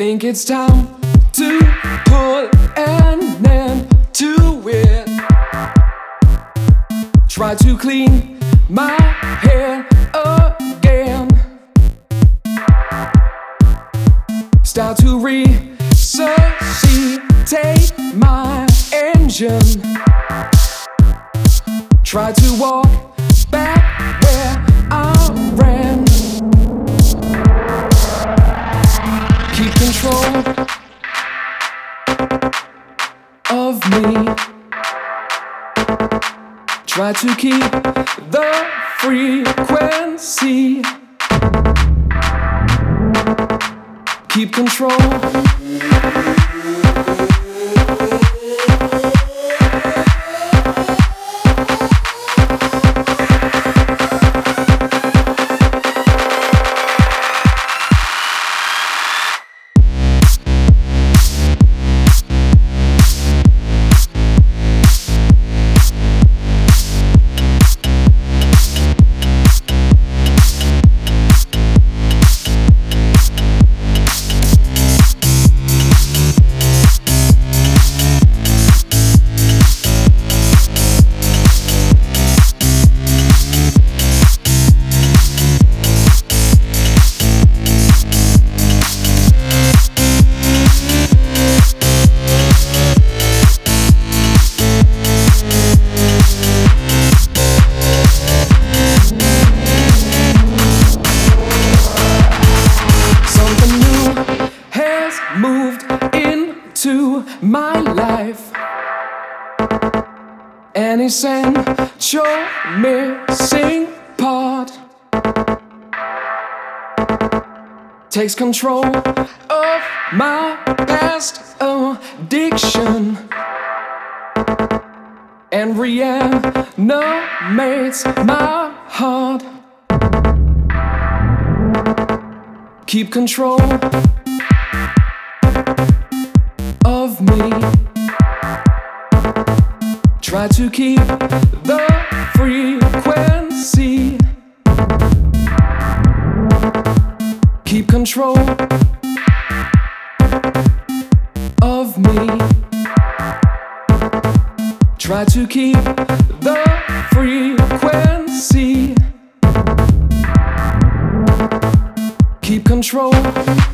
Think it's time to put an end to it. Try to clean my hair again. Start to resuscitate my engine. Try to walk back where I ran. Keep control of me. Try to keep the frequency. Keep control. Moved into my life. An essential missing part takes control of my past addiction and reanimates my heart. Keep control of me. Try to keep the frequency. Keep control of me. Try to keep the frequency. Keep control